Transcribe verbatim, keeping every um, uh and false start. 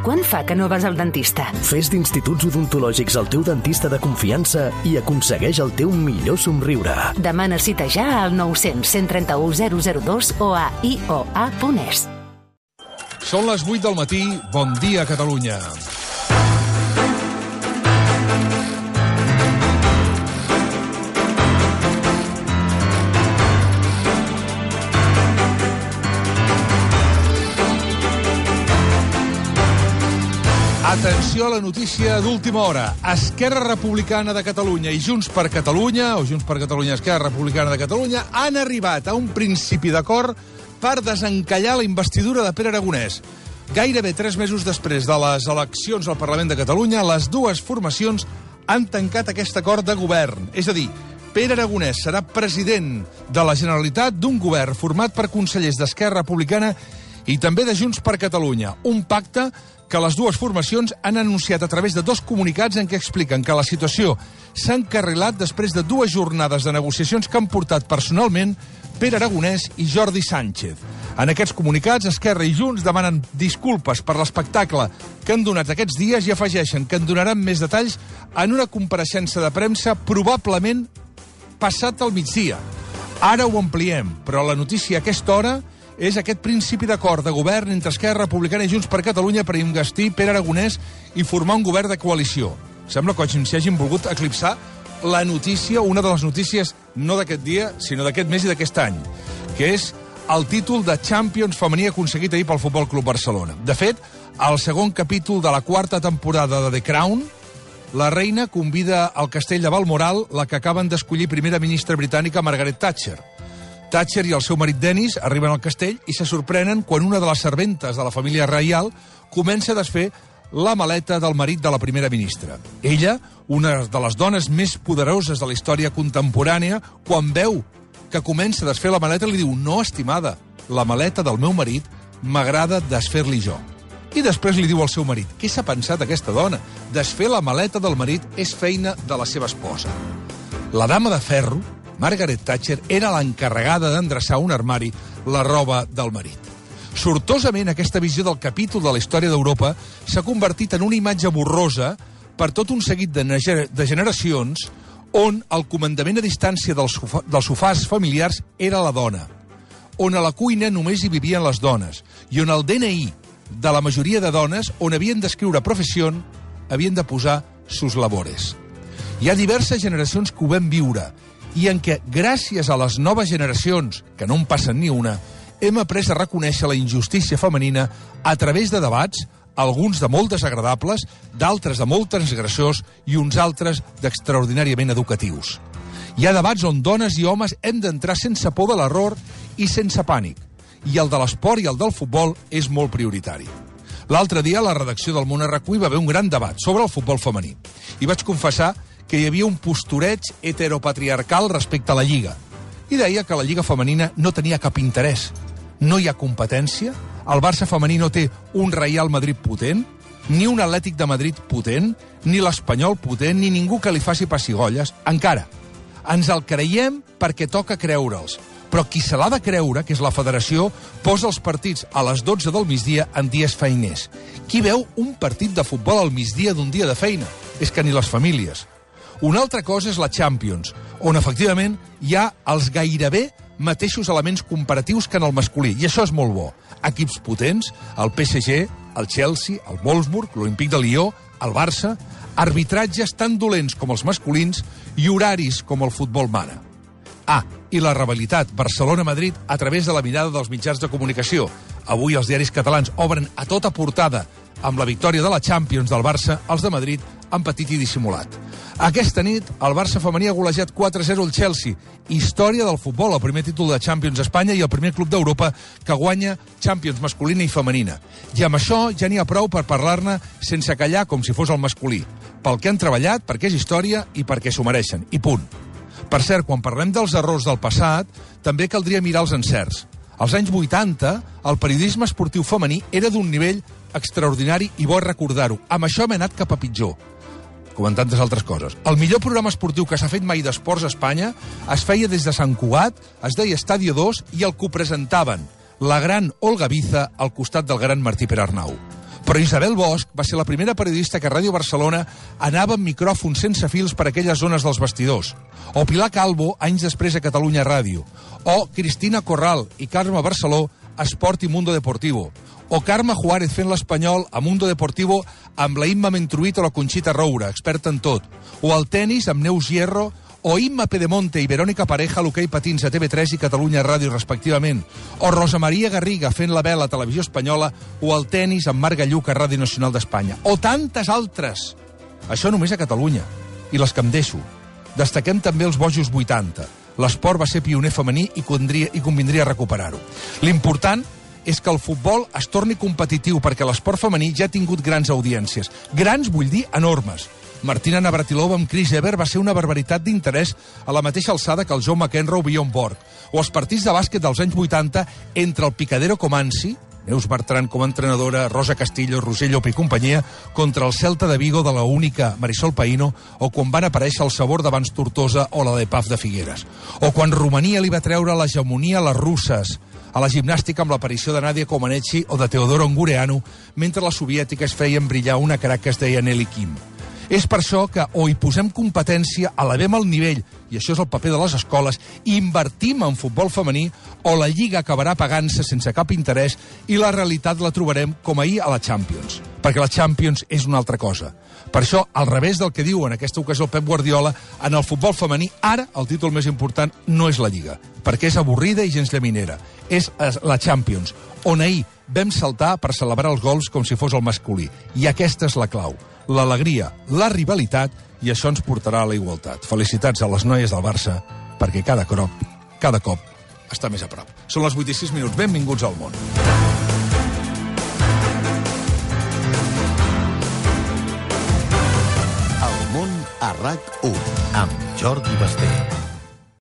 Quan fa que no vas al dentista? Fes d'Instituts Odontològics el teu dentista de confiança i aconsegueix el teu millor somriure. Demana cita ja al nou cents, cent trenta-u, zero zero dos o a i o a punt es. Són les vuit del matí. Bon dia, Catalunya. Atenció a la notícia d'última hora. Esquerra Republicana de Catalunya i Junts per Catalunya, o Junts per Catalunya i Esquerra Republicana de Catalunya, han arribat a un principi d'acord per desencallar la investidura de Pere Aragonès. Gairebé tres mesos després de les eleccions al Parlament de Catalunya, les dues formacions han tancat aquest acord de govern. És a dir, Pere Aragonès serà president de la Generalitat d'un govern format per consellers d'Esquerra Republicana i també de Junts per Catalunya. Un pacte que les dues formacions han anunciat a través de dos comunicats en què expliquen que la situació s'ha encarrilat després de dues jornades de negociacions que han portat personalment Pere Aragonès i Jordi Sánchez. En aquests comunicats, Esquerra i Junts demanen disculpes per l'espectacle que han donat aquests dies i afegeixen que en donaran més detalls en una compareixença de premsa probablement passat al migdia. Ara ho ampliem, però la notícia a aquesta hora és aquest principi d'acord de govern entre Esquerra Republicana i Junts per Catalunya per investir Pere Aragonès i formar un govern de coalició. Sembla que s'hi hagin volgut eclipsar la notícia, una de les notícies no d'aquest dia, sinó d'aquest mes i d'aquest any, que és el títol de Champions femení aconseguit ahir pel Futbol Club Barcelona. De fet, al segon capítol de la quarta temporada de The Crown, la reina convida al castell de Balmoral la que acaben d'escollir primera ministra britànica Margaret Thatcher. Thatcher i el seu marit Dennis arriben al castell i se sorprenen quan una de les serventes de la família reial comença a desfer la maleta del marit de la primera ministra. Ella, una de les dones més poderoses de la història contemporània, quan veu que comença a desfer la maleta, li diu: no, estimada, la maleta del meu marit m'agrada desfer-li jo. I després li diu al seu marit: què s'ha pensat aquesta dona? Desfer la maleta del marit és feina de la seva esposa. La dama de ferro, Margaret Thatcher, era l'encarregada d'endreçar un armari la roba del marit. Sortosament, aquesta visió del capítol de la història d'Europa s'ha convertit en una imatge borrosa per tot un seguit de, de generacions on el comandament a distància dels, sofa, dels sofàs familiars era la dona, on a la cuina només hi vivien les dones i on el D N I de la majoria de dones, on havien d'escriure professió, havien de posar sus labores. Hi ha diverses generacions que ho vam viure i en què, gràcies a les noves generacions, que no en passen ni una, hem après a reconèixer la injustícia femenina a través de debats, alguns de molt desagradables, d'altres de molt transgressors i uns altres d'extraordinàriament educatius. Hi ha debats on dones i homes hem d'entrar sense por de l'error i sense pànic, i el de l'esport i el del futbol és molt prioritari. L'altre dia, a la redacció del Món R Q hi va haver un gran debat sobre el futbol femení, i vaig confessar que hi havia un postureig heteropatriarcal respecte a la Lliga. I deia que la Lliga femenina no tenia cap interès. No hi ha competència, el Barça femení no té un Real Madrid potent, ni un Atlètic de Madrid potent, ni l'Espanyol potent, ni ningú que li faci pessigolles. Encara, ens el creiem perquè toca creure'ls. Però qui se l'ha de creure, que és la federació, posa els partits a les dotze del migdia en dies feiners. Qui veu un partit de futbol al migdia d'un dia de feina? És que ni les famílies. Una altra cosa és la Champions, on efectivament hi ha els gairebé mateixos elements comparatius que en el masculí, i això és molt bo. Equips potents, el P S G, el Chelsea, el Wolfsburg, l'Olímpic de Lió, el Barça, arbitratges tan dolents com els masculins i horaris com el futbol mana. Ah, i la rivalitat Barcelona-Madrid a través de la mirada dels mitjans de comunicació. Avui els diaris catalans obren a tota portada amb la victòria de la Champions del Barça, els de Madrid han patit i dissimulat. Aquesta nit, el Barça femení ha golejat quatre a zero al Chelsea. Història del futbol, el primer títol de Champions a Espanya i el primer club d'Europa que guanya Champions masculina i femenina. I amb això ja n'hi ha prou per parlar-ne sense callar com si fos el masculí. Pel que han treballat, perquè és història i perquè s'ho mereixen. I punt. Per cert, quan parlem dels errors del passat, també caldria mirar els encerts. Als anys vuitanta, el periodisme esportiu femení era d'un nivell extraordinari i bo recordar-ho. Amb això hem anat cap a pitjor, com en tantes altres coses. El millor programa esportiu que s'ha fet mai d'esports a Espanya es feia des de Sant Cugat, es deia Estadio dos, i el copresentaven la gran Olga Biza al costat del gran Martí Perarnau. Però Isabel Bosch va ser la primera periodista que a Ràdio Barcelona anava amb micròfons sense fils per aquelles zones dels vestidors. O Pilar Calvo, anys després a Catalunya Ràdio. O Cristina Corral i Carme Barceló, Esport i Mundo Deportivo. O Carme Juárez fent l'Espanyol a Mundo Deportivo amb la Imma Mentruit o la Conxita Roura, experta en tot. O el tennis amb Neus Hierro, o Imma Pedemonte i Verònica Pareja a l'hoquei patins a T V tres i Catalunya Ràdio, respectivament. O Rosa Maria Garriga fent la vela a Televisió Espanyola, o el tennis amb Marc Galluc a Ràdio Nacional d'Espanya. O tantes altres. Això només a Catalunya. I les que em deixo. Destaquem també els bojos vuitanta. L'esport va ser pioner femení i convindria, i convindria recuperar-ho. L'important és que el futbol es torni competitiu perquè l'esport femení ja ha tingut grans audiències. Grans vull dir enormes. Martina Navratilova amb Chris Evert va ser una barbaritat d'interès a la mateixa alçada que el Joe McEnroe Bjorn Borg. O els partits de bàsquet dels anys vuitanta entre el Picadero Comanci, Neus Bertran com a entrenadora, Rosa Castillo, Roger Llop i companyia, contra el Celta de Vigo de la única Marisol Païno, o quan van aparèixer el Sabor d'abans Tortosa o la de Paf de Figueres. O quan Romania li va treure l'hegemonia a les russes, a la gimnàstica amb l'aparició de Nadia Comaneci o de Teodoro Ungureanu, mentre les soviètiques feien brillar una crac que es deia Nelly Kim. És per això que o hi posem competència, elevem el nivell, i això és el paper de les escoles, i invertim en futbol femení, o la Lliga acabarà pagant-se sense cap interès i la realitat la trobarem com ahir a la Champions. Perquè la Champions és una altra cosa. Per això, al revés del que diu en aquesta ocasió el Pep Guardiola, en el futbol femení, ara el títol més important no és la Lliga, perquè és avorrida i gens llaminera. És la Champions, on ahir vam saltar per celebrar els gols com si fos el masculí. I aquesta és la clau. L'alegria, la rivalitat, i això ens portarà a la igualtat. Felicitats a les noies del Barça, perquè cada cop, cada cop, està més a prop. Són les vuit i sis minuts. Benvinguts al món. El món a RAC u, amb Jordi Basté.